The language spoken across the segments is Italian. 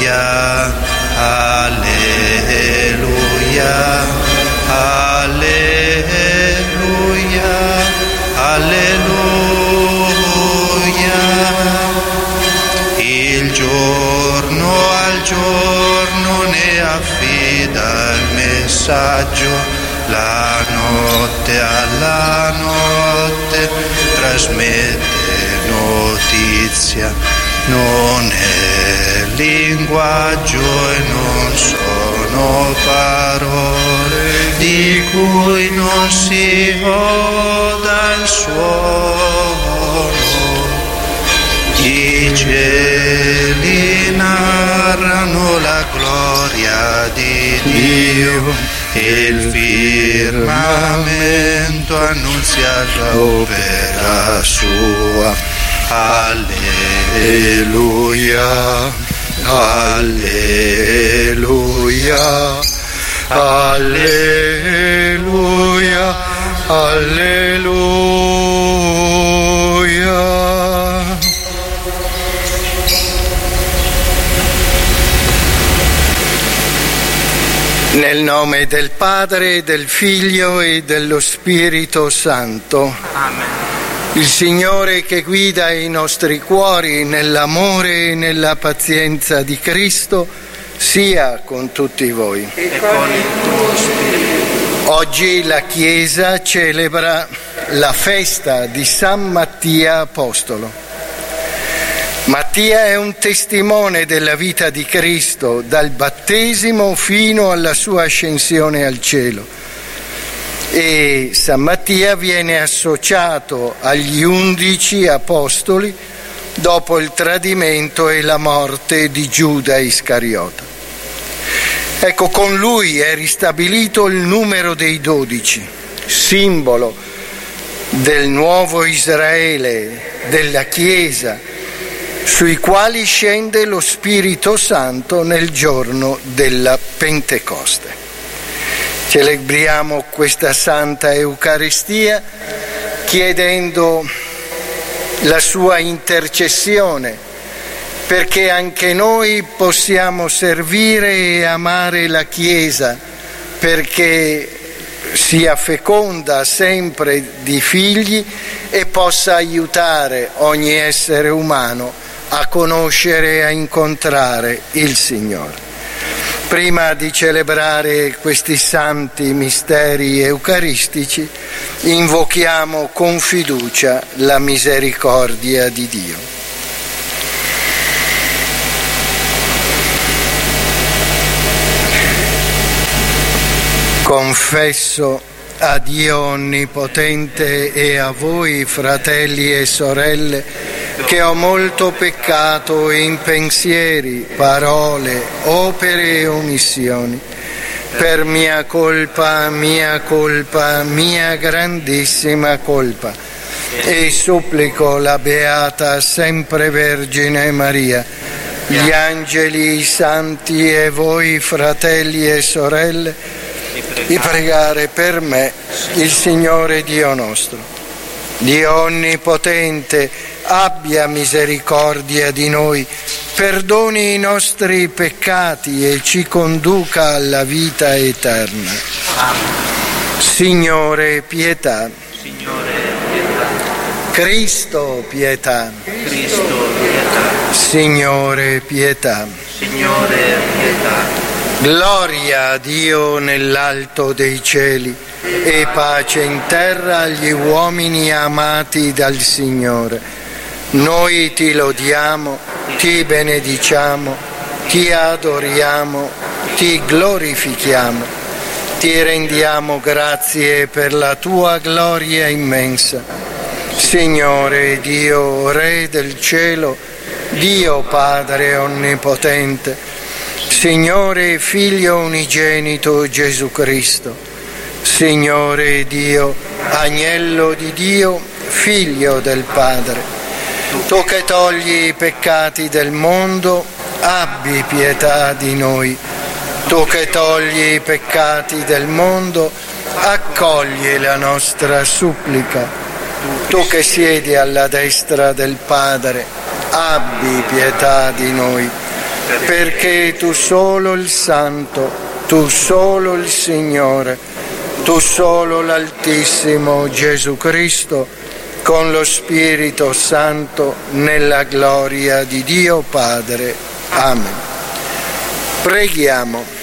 alleluia, alleluia, alleluia. Il giorno al giorno ne affida il messaggio, la notte alla notte trasmette notizia. Non è linguaggio e non sono parole di cui non si oda il suono. I cieli narrano la gloria di Dio, il firmamento annunzia l'opera sua. Alleluia, alleluia, alleluia, alleluia. Nel nome del Padre, del Figlio e dello Spirito Santo. Amen. Il Signore che guida i nostri cuori nell'amore e nella pazienza di Cristo sia con tutti voi. E con il tuo spirito. Oggi la Chiesa celebra la festa di San Mattia Apostolo. Mattia è un testimone della vita di Cristo, dal battesimo fino alla sua ascensione al cielo. E San Mattia viene associato agli 11 apostoli dopo il tradimento e la morte di Giuda Iscariota. Ecco, con lui è ristabilito il numero dei 12, simbolo del nuovo Israele, della Chiesa, sui quali scende lo Spirito Santo nel giorno della Pentecoste. Celebriamo questa Santa Eucaristia chiedendo la sua intercessione perché anche noi possiamo servire e amare la Chiesa, perché sia feconda sempre di figli e possa aiutare ogni essere umano a conoscere e a incontrare il Signore. Prima di celebrare questi santi misteri eucaristici, invochiamo con fiducia la misericordia di Dio. Confesso a Dio Onnipotente e a voi, fratelli e sorelle, che ho molto peccato in pensieri, parole, opere e omissioni, per mia colpa, mia grandissima colpa. E supplico la Beata Sempre Vergine Maria, gli angeli, i santi e voi, fratelli e sorelle, di pregare per me il Signore Dio nostro. Dio Onnipotente, abbia misericordia di noi, perdoni i nostri peccati e ci conduca alla vita eterna. Amen. Signore, pietà. Signore, pietà. Cristo, pietà. Cristo, pietà. Signore, pietà. Signore, pietà. Gloria a Dio nell'alto dei cieli e pace in terra agli uomini amati dal Signore. Noi ti lodiamo, ti benediciamo, ti adoriamo, ti glorifichiamo, ti rendiamo grazie per la tua gloria immensa. Signore Dio, Re del cielo, Dio Padre Onnipotente, Signore Figlio unigenito Gesù Cristo, Signore Dio, Agnello di Dio, Figlio del Padre, tu che togli i peccati del mondo, abbi pietà di noi. Tu che togli i peccati del mondo, accogli la nostra supplica. Tu che siedi alla destra del Padre, abbi pietà di noi. perché tu solo il Santo, tu solo il Signore, tu solo l'Altissimo Gesù Cristo, con lo Spirito Santo, nella gloria di Dio Padre. Amen. Preghiamo.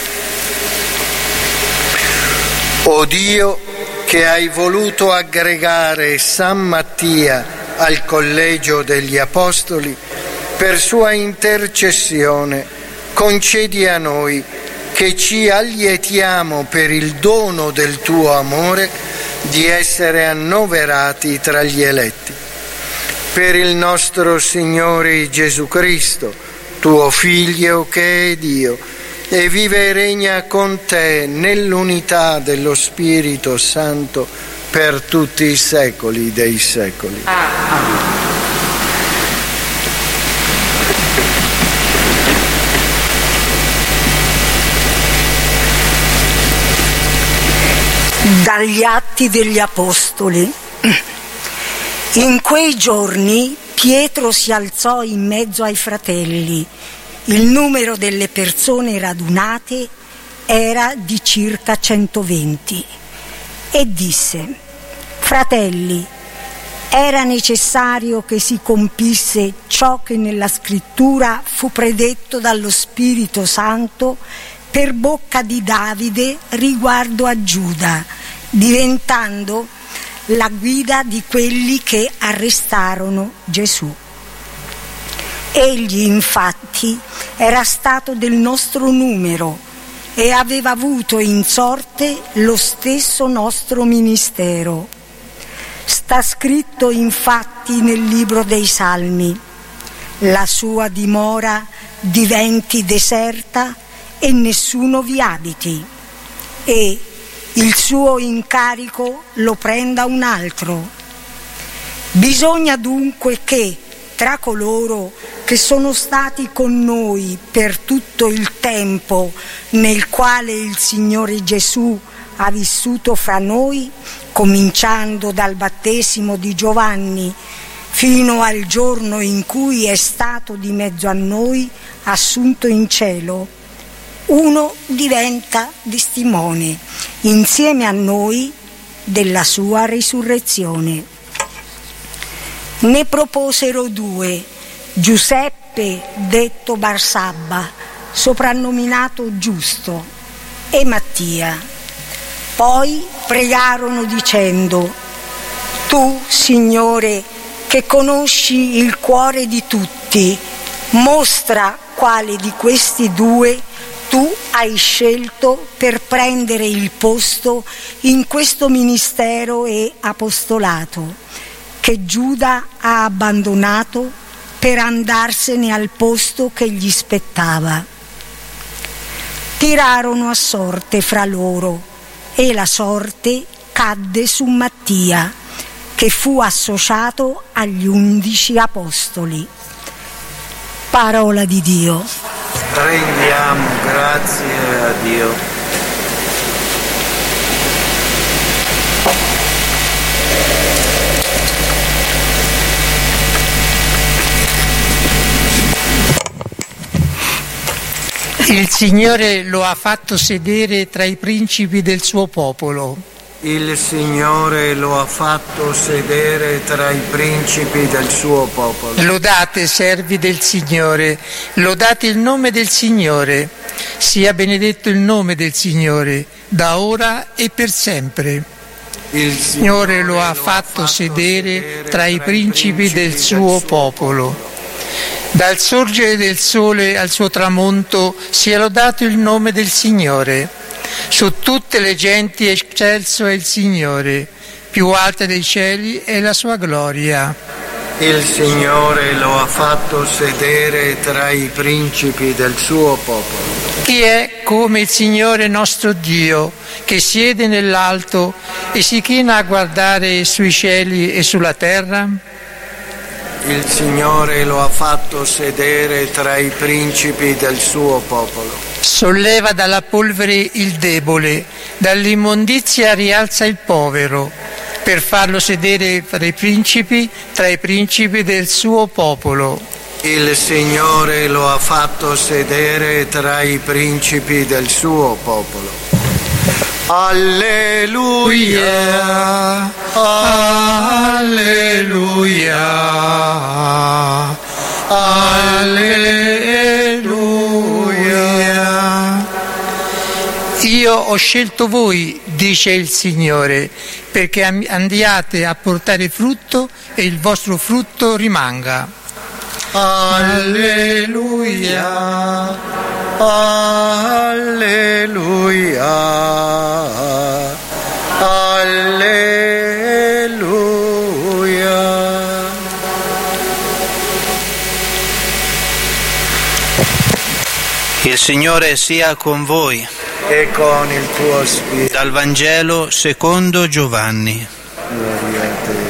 O Dio, che hai voluto aggregare San Mattia al collegio degli Apostoli, per sua intercessione concedi a noi che ci allietiamo per il dono del tuo amore di essere annoverati tra gli eletti. Per il nostro Signore Gesù Cristo, tuo Figlio che è Dio, e vive e regna con te nell'unità dello Spirito Santo per tutti i secoli dei secoli. Amen. Dagli Atti degli Apostoli. In quei giorni Pietro si alzò in mezzo ai fratelli. Il numero delle persone radunate era di circa 120 e disse: fratelli, era necessario che si compisse ciò che nella scrittura fu predetto dallo Spirito Santo per bocca di Davide riguardo a Giuda, diventando la guida di quelli che arrestarono Gesù. Egli infatti era stato del nostro numero e aveva avuto in sorte lo stesso nostro ministero. Sta scritto infatti nel libro dei Salmi: la sua dimora diventi deserta e nessuno vi abiti, e il suo incarico lo prenda un altro. Bisogna dunque che tra coloro che sono stati con noi per tutto il tempo nel quale il Signore Gesù ha vissuto fra noi, cominciando dal battesimo di Giovanni fino al giorno in cui è stato di mezzo a noi assunto in cielo, uno diventa testimone insieme a noi della sua risurrezione. Ne proposero due: Giuseppe detto Barsabba, soprannominato Giusto, e Mattia. Poi pregarono dicendo: tu, Signore, che conosci il cuore di tutti, mostra quale di questi due tu hai scelto per prendere il posto in questo ministero e apostolato, che Giuda ha abbandonato per andarsene al posto che gli spettava. Tirarono a sorte fra loro, e la sorte cadde su Mattia, che fu associato agli 11 apostoli. Parola di Dio. Rendiamo grazie a Dio. Il Signore lo ha fatto sedere tra i principi del suo popolo. Il Signore lo ha fatto sedere tra i principi del suo popolo. Lodate, servi del Signore, lodate il nome del Signore. Sia benedetto il nome del Signore, da ora e per sempre. Il Signore lo ha fatto sedere tra i principi del suo popolo. Dal sorgere del sole al suo tramonto sia lodato il nome del Signore. Su tutte le genti eccelso è il Signore, più alta dei cieli è la sua gloria. Il Signore lo ha fatto sedere tra i principi del suo popolo. Chi è come il Signore nostro Dio, che siede nell'alto e si china a guardare sui cieli e sulla terra? Il Signore lo ha fatto sedere tra i principi del suo popolo. Solleva dalla polvere il debole, dall'immondizia rialza il povero, per farlo sedere tra i principi del suo popolo. Il Signore lo ha fatto sedere tra i principi del suo popolo. Alleluia, alleluia, alleluia. Io ho scelto voi, dice il Signore, perché andiate a portare frutto e il vostro frutto rimanga. Alleluia, alleluia, alleluia. Il Signore sia con voi. E con il tuo spirito. Dal Vangelo secondo Giovanni. Gloria a te,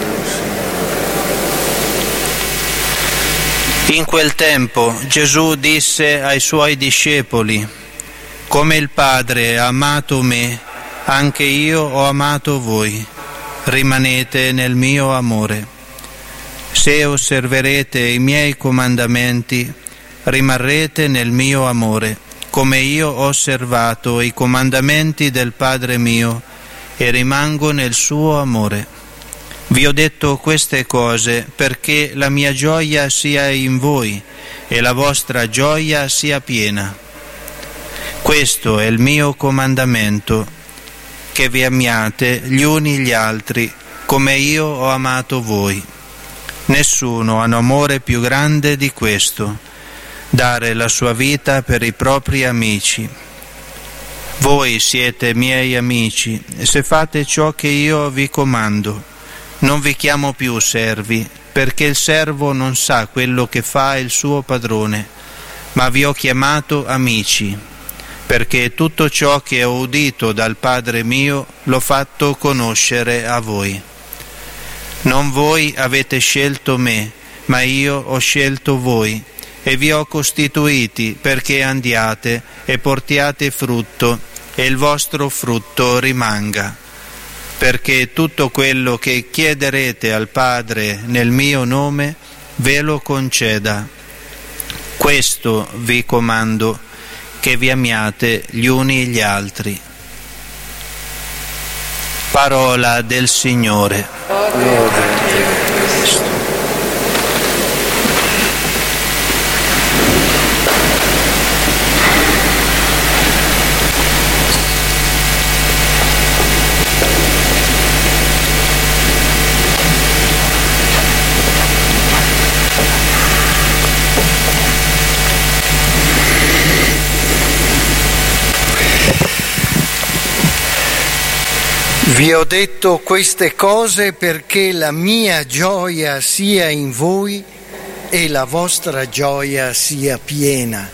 In quel tempo Gesù disse ai suoi discepoli: come il Padre ha amato me, anche io ho amato voi. Rimanete nel mio amore. Se osserverete i miei comandamenti, rimarrete nel mio amore, come io ho osservato i comandamenti del Padre mio e rimango nel suo amore. Vi ho detto queste cose perché la mia gioia sia in voi e la vostra gioia sia piena. Questo è il mio comandamento, che vi amiate gli uni gli altri come io ho amato voi. Nessuno ha un amore più grande di questo, dare la sua vita per i propri amici. Voi siete miei amici se fate ciò che io vi comando. Non vi chiamo più servi, perché il servo non sa quello che fa il suo padrone, ma vi ho chiamato amici, perché tutto ciò che ho udito dal Padre mio l'ho fatto conoscere a voi. Non voi avete scelto me, ma io ho scelto voi, e vi ho costituiti perché andiate e portiate frutto, e il vostro frutto rimanga. Perché tutto quello che chiederete al Padre nel mio nome ve lo conceda. Questo vi comando, che vi amiate gli uni gli altri. Parola del Signore. Gloria a te, Cristo. Vi ho detto queste cose perché la mia gioia sia in voi e la vostra gioia sia piena.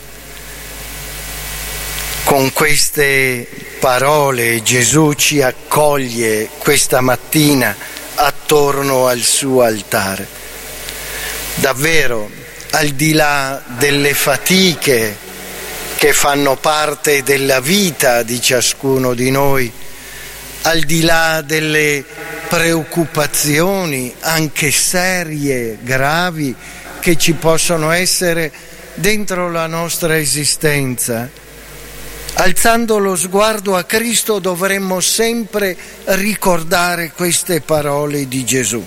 Con queste parole Gesù ci accoglie questa mattina attorno al suo altare. Davvero, al di là delle fatiche che fanno parte della vita di ciascuno di noi, al di là delle preoccupazioni anche serie, gravi, che ci possono essere dentro la nostra esistenza, alzando lo sguardo a Cristo dovremmo sempre ricordare queste parole di Gesù.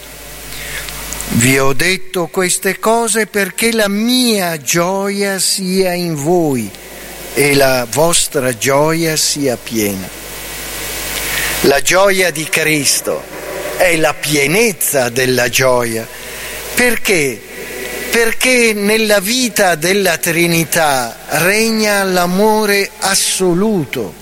Vi ho detto queste cose perché la mia gioia sia in voi e la vostra gioia sia piena. La gioia di Cristo è la pienezza della gioia. Perché? Perché nella vita della Trinità regna l'amore assoluto.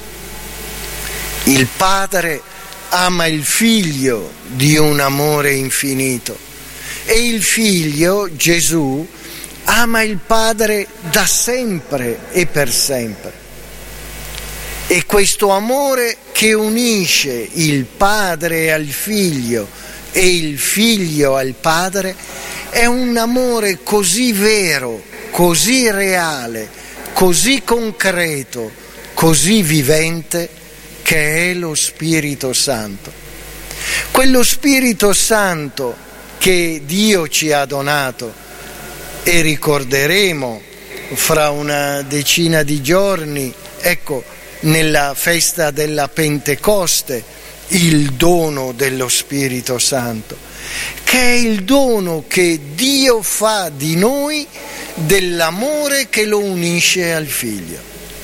Il Padre ama il Figlio di un amore infinito e il Figlio, Gesù, ama il Padre da sempre e per sempre. E questo amore che unisce il Padre al Figlio e il Figlio al Padre è un amore così vero, così reale, così concreto, così vivente, che è lo Spirito Santo. Quello Spirito Santo che Dio ci ha donato e ricorderemo fra una decina di giorni, ecco, nella festa della Pentecoste, il dono dello Spirito Santo, che è il dono che Dio fa di noi dell'amore che lo unisce al Figlio.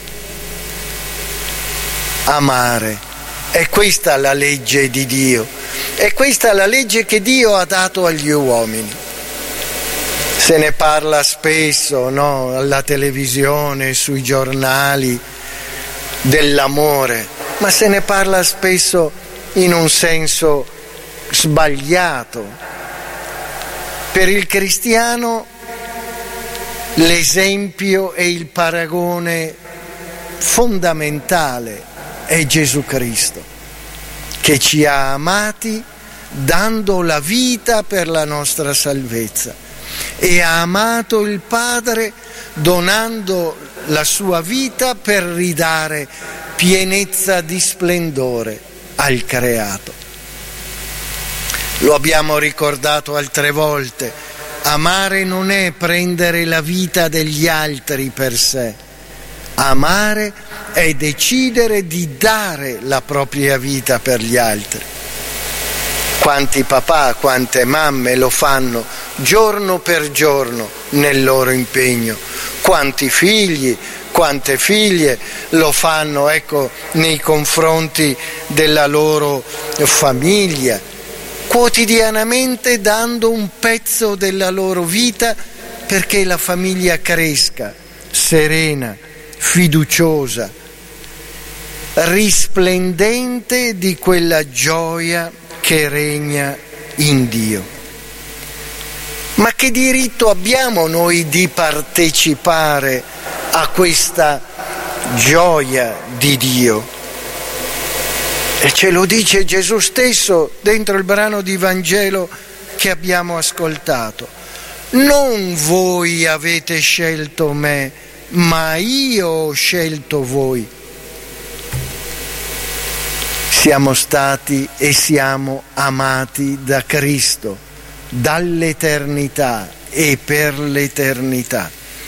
Amare, è questa la legge di Dio, è questa la legge che Dio ha dato agli uomini. Se ne parla spesso, no? Alla televisione, sui giornali, dell'amore, ma se ne parla spesso in un senso sbagliato. Per il cristiano l'esempio e il paragone fondamentale è Gesù Cristo, che ci ha amati dando la vita per la nostra salvezza e ha amato il Padre donando la sua vita per ridare pienezza di splendore al creato. Lo abbiamo ricordato altre volte, amare non è prendere la vita degli altri per sé, amare è decidere di dare la propria vita per gli altri. Quanti papà, quante mamme lo fanno giorno per giorno nel loro impegno, quanti figli, quante figlie lo fanno, ecco, nei confronti della loro famiglia, quotidianamente dando un pezzo della loro vita perché la famiglia cresca serena, fiduciosa, risplendente di quella gioia che regna in Dio. Ma che diritto abbiamo noi di partecipare a questa gioia di Dio? E ce lo dice Gesù stesso dentro il brano di Vangelo che abbiamo ascoltato. Non voi avete scelto me, ma io ho scelto voi. Siamo stati e siamo amati da Cristo, dall'eternità e per l'eternità.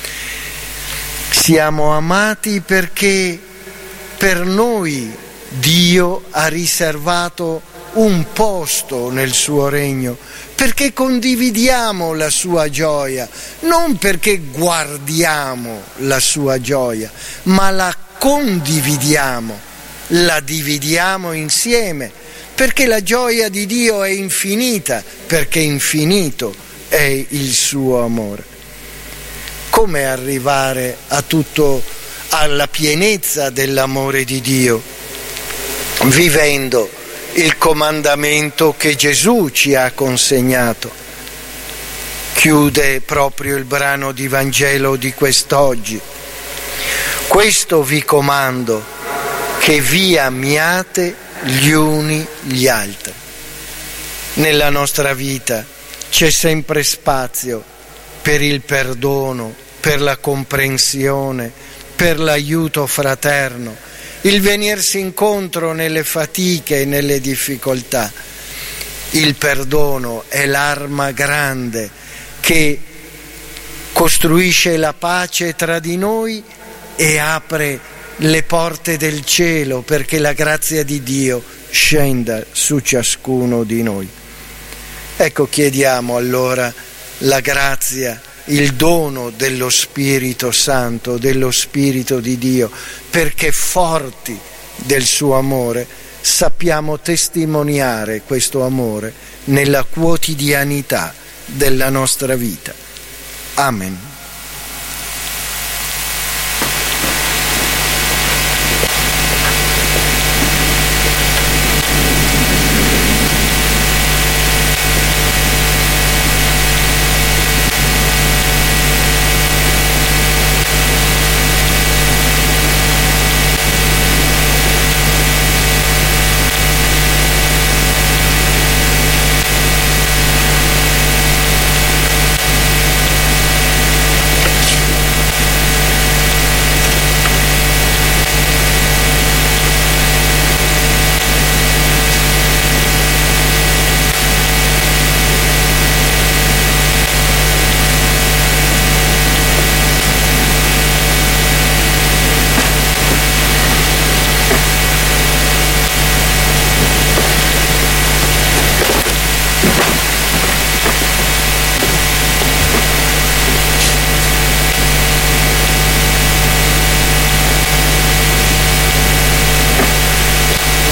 Siamo amati perché per noi Dio ha riservato un posto nel suo regno, perché condividiamo la sua gioia, non perché guardiamo la sua gioia, ma la condividiamo, la dividiamo insieme, perché la gioia di Dio è infinita, perché infinito è il suo amore. Come arrivare alla pienezza dell'amore di Dio? Vivendo il comandamento che Gesù ci ha consegnato. Chiude proprio il brano di Vangelo di quest'oggi. Questo vi comando, che vi amiate gli uni gli altri. Nella nostra vita c'è sempre spazio per il perdono, per la comprensione, per l'aiuto fraterno, il venirsi incontro nelle fatiche e nelle difficoltà. Il perdono è l'arma grande che costruisce la pace tra di noi e apre le porte del cielo perché la grazia di Dio scenda su ciascuno di noi. Ecco, chiediamo allora la grazia, il dono dello Spirito Santo, dello Spirito di Dio, perché forti del suo amore sappiamo testimoniare questo amore nella quotidianità della nostra vita. Amen.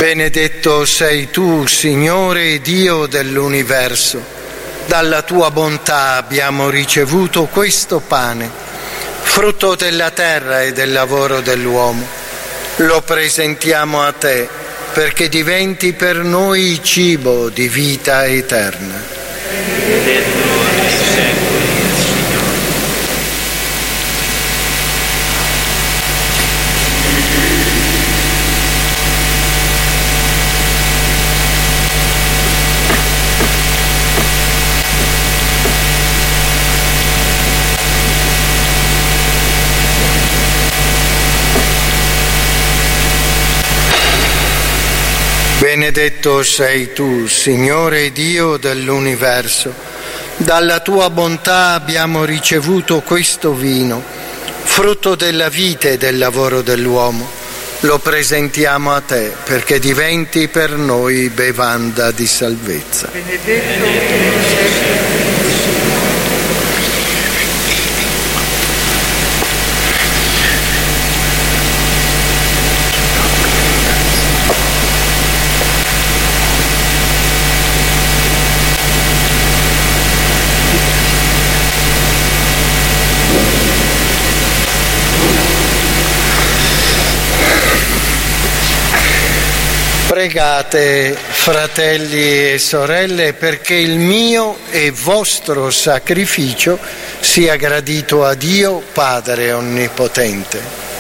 Benedetto sei tu, Signore Dio dell'universo. Dalla tua bontà abbiamo ricevuto questo pane, frutto della terra e del lavoro dell'uomo. Lo presentiamo a te perché diventi per noi cibo di vita eterna. Benedetto sei tu, Signore Dio dell'universo. Dalla tua bontà abbiamo ricevuto questo vino, frutto della vita e del lavoro dell'uomo. Lo presentiamo a te perché diventi per noi bevanda di salvezza. Pregate, fratelli e sorelle, perché il mio e vostro sacrificio sia gradito a Dio Padre Onnipotente.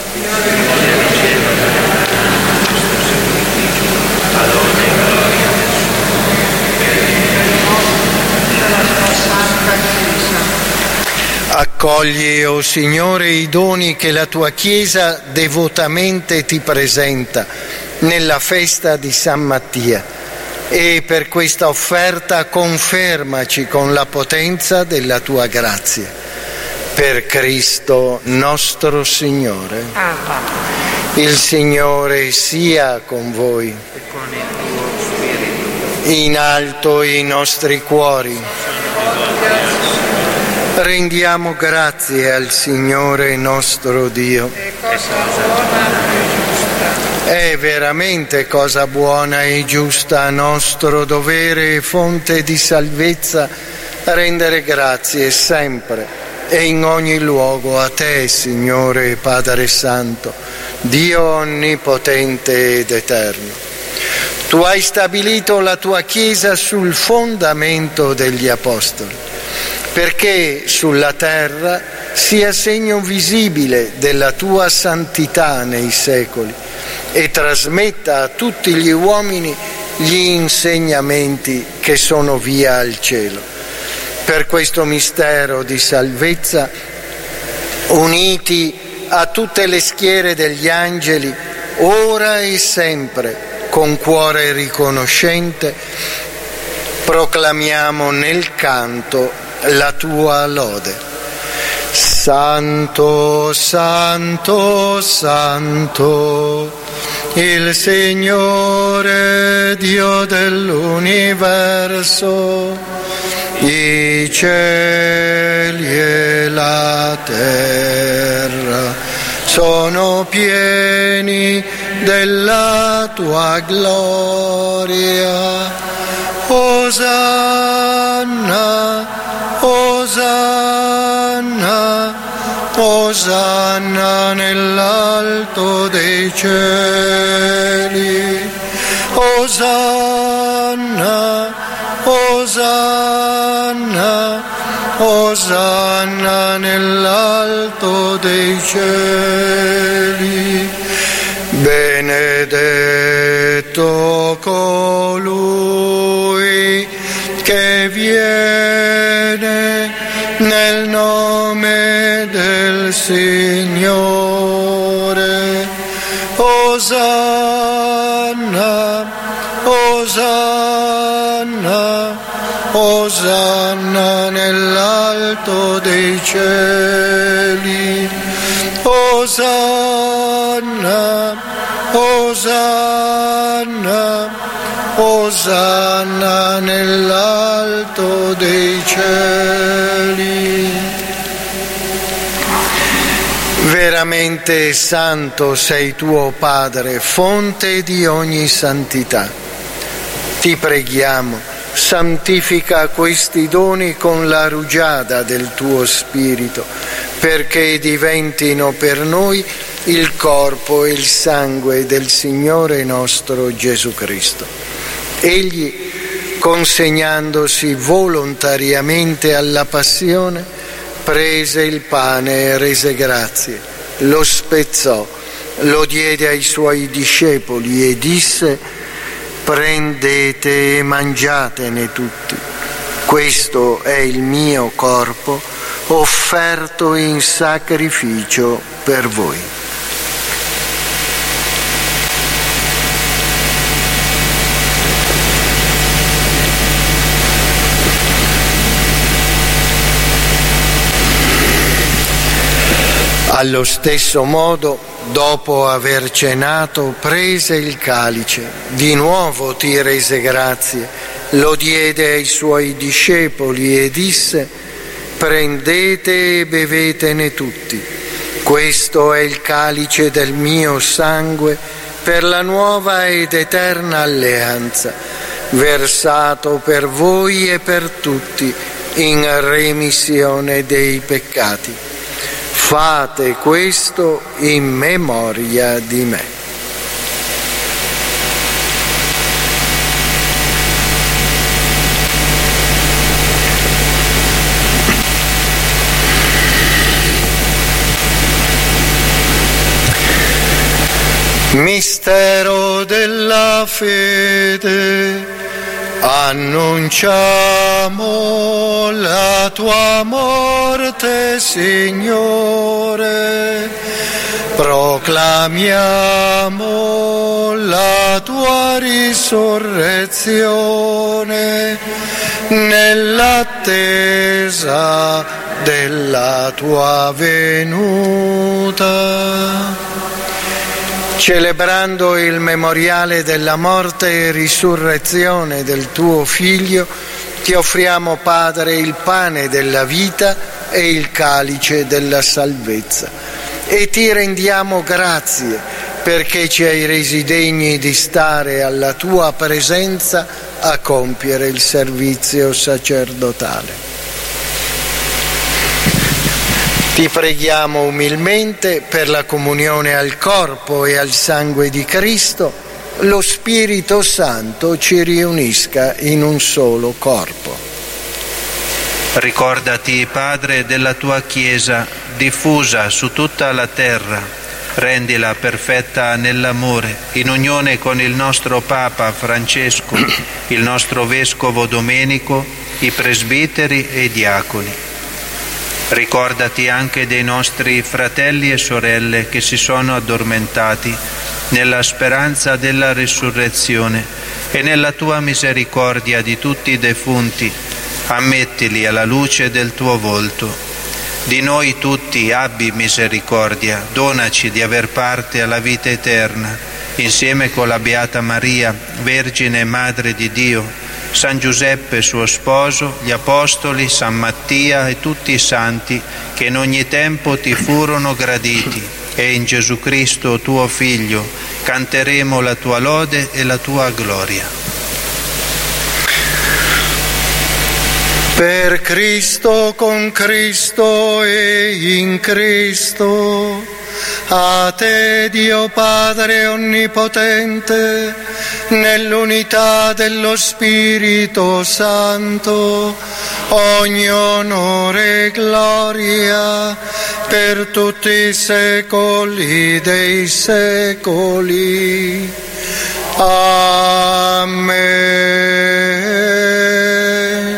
Accogli, o Signore, i doni che la tua Chiesa devotamente ti presenta nella festa di San Mattia, e per questa offerta confermaci con la potenza della tua grazia. Per Cristo nostro Signore. Il Signore sia con voi. E con il tuo spirito. In alto i nostri cuori. Rendiamo grazie al Signore nostro Dio. È veramente cosa buona e giusta, nostro dovere e fonte di salvezza, rendere grazie sempre e in ogni luogo a te, Signore Padre Santo, Dio onnipotente ed eterno. Tu hai stabilito la tua Chiesa sul fondamento degli Apostoli, perché sulla terra sia segno visibile della tua santità nei secoli e trasmetta a tutti gli uomini gli insegnamenti che sono via al cielo. Per questo mistero di salvezza, uniti a tutte le schiere degli angeli, ora e sempre, con cuore riconoscente, proclamiamo nel canto la tua lode. Santo, santo, santo, il Signore Dio dell'universo, i cieli e la terra sono pieni della tua gloria. Osanna, Osanna, Osanna nell'alto dei cieli. Osanna, Osanna, Osanna nell'alto dei cieli. Benedetto colui che viene nel nome del Signore. Osanna, Osanna, Osanna nell'alto dei cieli. Osanna, Osanna, Osanna nell'alto dei cieli. Veramente santo sei tuo Padre, fonte di ogni santità. Ti preghiamo, santifica questi doni con la rugiada del tuo Spirito, perché diventino per noi il corpo e il sangue del Signore nostro Gesù Cristo. Egli, consegnandosi volontariamente alla passione, prese il pane e rese grazie, lo spezzò, lo diede ai suoi discepoli e disse: prendete e mangiatene tutti, questo è il mio corpo offerto in sacrificio per voi. Allo stesso modo, dopo aver cenato, prese il calice, di nuovo ti rese grazie, lo diede ai suoi discepoli e disse: prendete e bevetene tutti, questo è il calice del mio sangue per la nuova ed eterna alleanza, versato per voi e per tutti in remissione dei peccati. Fate questo in memoria di me. Mistero della fede. Annunciamo la tua morte, Signore, proclamiamo la tua risurrezione nell'attesa della tua venuta. Celebrando il memoriale della morte e risurrezione del tuo Figlio, ti offriamo, Padre, il pane della vita e il calice della salvezza. E ti rendiamo grazie perché ci hai resi degni di stare alla tua presenza a compiere il servizio sacerdotale. Ti preghiamo umilmente per la comunione al corpo e al sangue di Cristo, lo Spirito Santo ci riunisca in un solo corpo. Ricordati, Padre, della tua Chiesa diffusa su tutta la terra, rendila perfetta nell'amore, in unione con il nostro Papa Francesco, il nostro Vescovo Domenico, i presbiteri e i diaconi. Ricordati anche dei nostri fratelli e sorelle che si sono addormentati nella speranza della risurrezione e nella tua misericordia di tutti i defunti, ammettili alla luce del tuo volto. Di noi tutti abbi misericordia, donaci di aver parte alla vita eterna, insieme con la Beata Maria, Vergine e Madre di Dio, San Giuseppe suo sposo, gli Apostoli, San Mattia e tutti i santi che in ogni tempo ti furono graditi, e in Gesù Cristo tuo Figlio canteremo la tua lode e la tua gloria. Per Cristo, con Cristo e in Cristo, a te Dio Padre Onnipotente, nell'unità dello Spirito Santo, ogni onore e gloria per tutti i secoli dei secoli. Amen.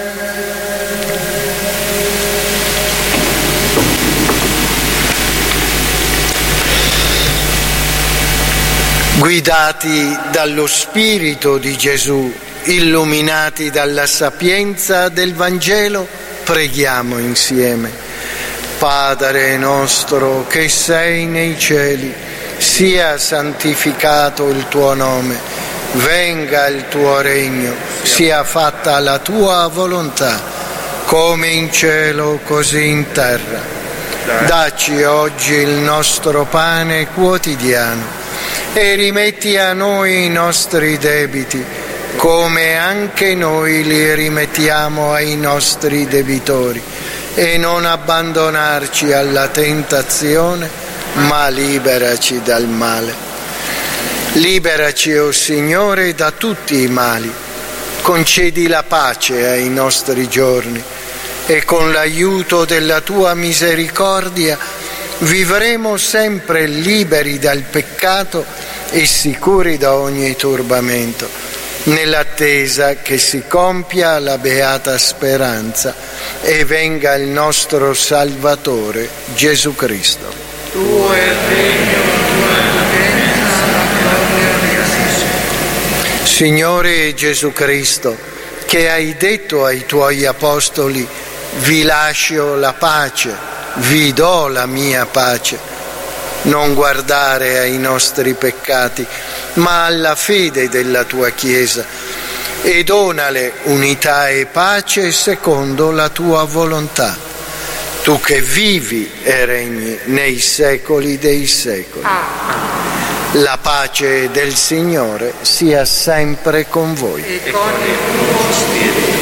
Guidati dallo Spirito di Gesù, illuminati dalla sapienza del Vangelo, preghiamo insieme. Padre nostro che sei nei cieli, sia santificato il tuo nome, venga il tuo regno, sia fatta la tua volontà, come in cielo così in terra. Dacci oggi il nostro pane quotidiano e rimetti a noi i nostri debiti, come anche noi li rimettiamo ai nostri debitori, e non abbandonarci alla tentazione, ma liberaci dal male. Liberaci, o Signore, da tutti i mali. Concedi la pace ai nostri giorni e con l'aiuto della tua misericordia vivremo sempre liberi dal peccato e sicuri da ogni turbamento, nell'attesa che si compia la beata speranza e venga il nostro Salvatore Gesù Cristo. Tuo è il regno, tua è la potenza, la gloria e Signore Gesù Cristo, che hai detto ai tuoi apostoli: vi lascio la pace, vi do la mia pace, non guardare ai nostri peccati, ma alla fede della tua Chiesa, e donale unità e pace secondo la tua volontà. Tu che vivi e regni nei secoli dei secoli. La pace del Signore sia sempre con voi. E con il tuo spirito.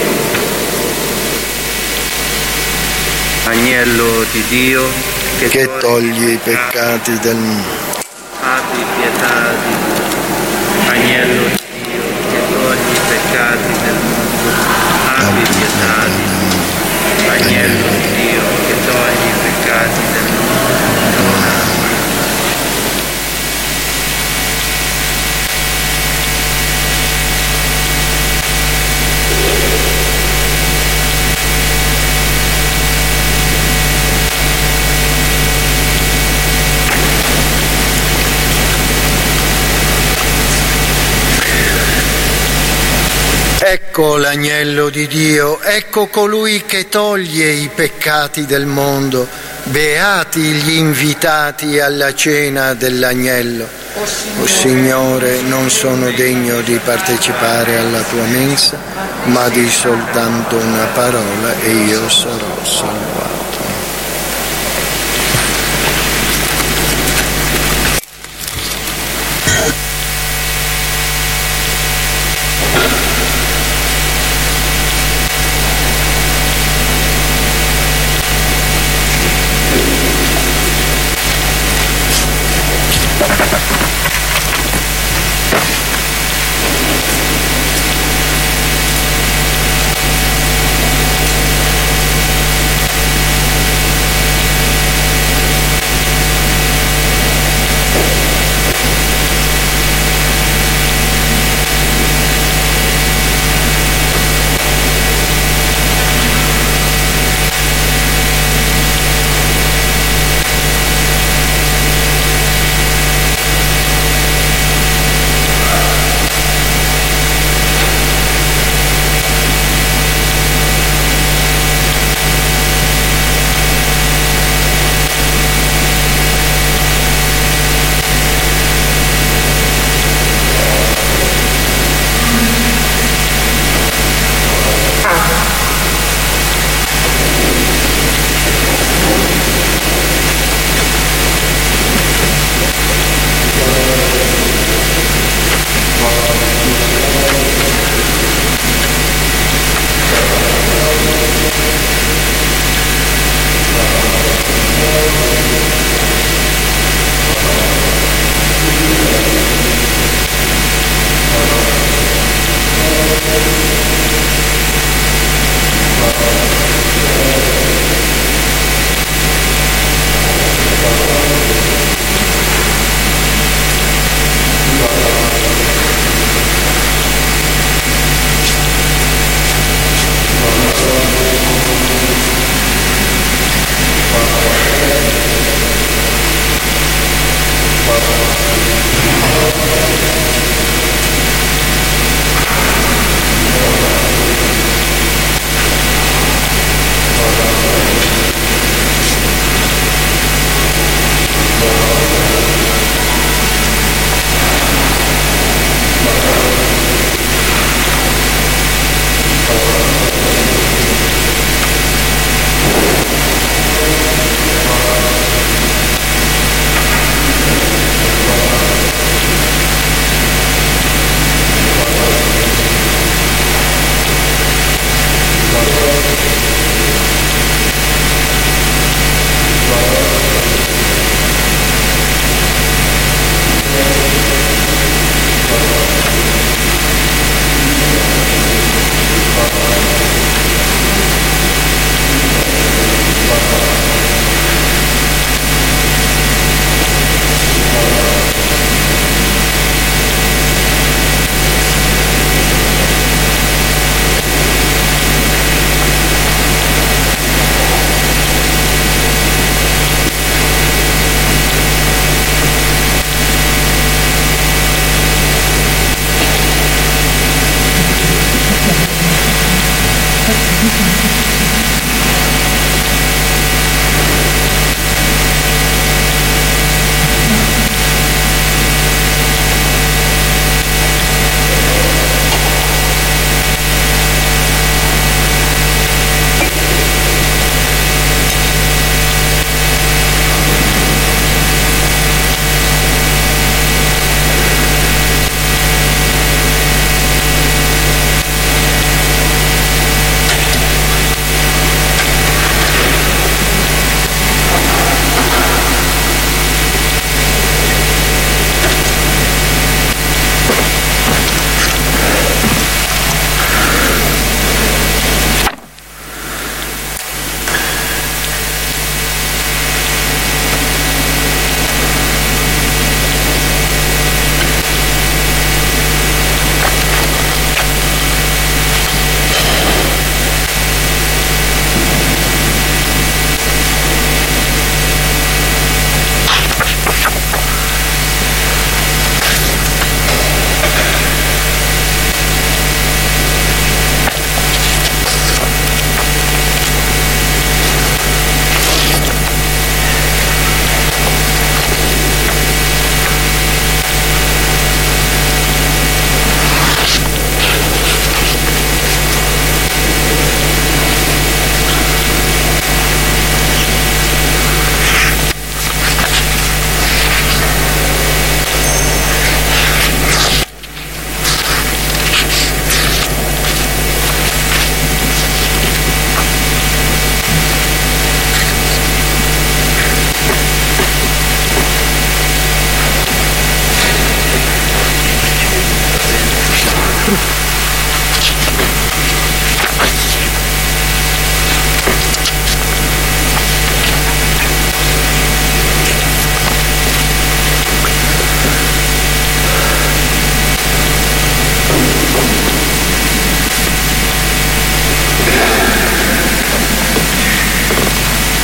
Agnello di Dio Che togli i peccati del mondo. abbi pietà di noi. Agnello di Dio che togli i peccati del mondo, abbi pietà di noi. Agnello di Dio che togli i peccati del mondo. Ecco l'agnello di Dio, ecco colui che toglie i peccati del mondo. Beati gli invitati alla cena dell'agnello. O Signore, non sono degno di partecipare alla tua mensa, ma di soltanto una parola e io sarò salvato.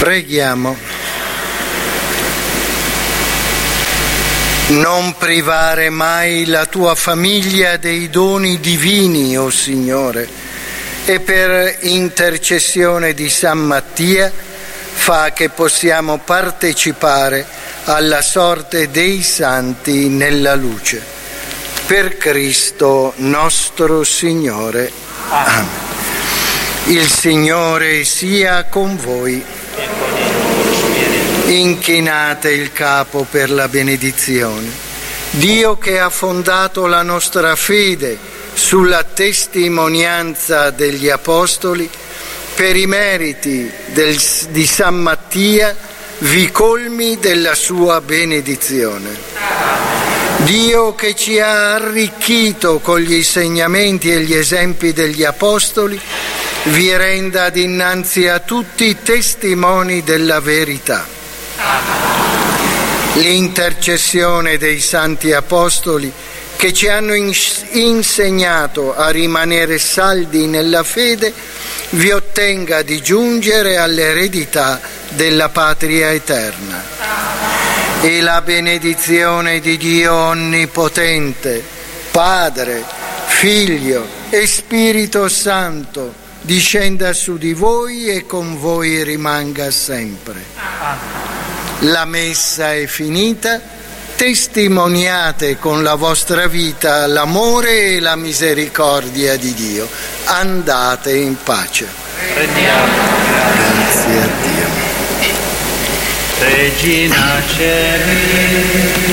Preghiamo. Non privare mai la tua famiglia dei doni divini, o Signore, e per intercessione di San Mattia fa che possiamo partecipare alla sorte dei santi nella luce. Per Cristo nostro Signore. Amen. Il Signore sia con voi. Inchinate il capo per la benedizione. Dio, che ha fondato la nostra fede sulla testimonianza degli Apostoli, per i meriti di San Mattia vi colmi della sua benedizione. Dio, che ci ha arricchito con gli insegnamenti e gli esempi degli Apostoli, vi renda dinanzi a tutti testimoni della verità. L'intercessione dei santi Apostoli, che ci hanno insegnato a rimanere saldi nella fede, vi ottenga di giungere all'eredità della patria eterna. E la benedizione di Dio Onnipotente, Padre, Figlio e Spirito Santo, discenda su di voi e con voi rimanga sempre. La messa è finita. Testimoniate con la vostra vita l'amore e la misericordia di Dio. Andate in pace. Prendiamo. Grazie a Dio. Regina Celi.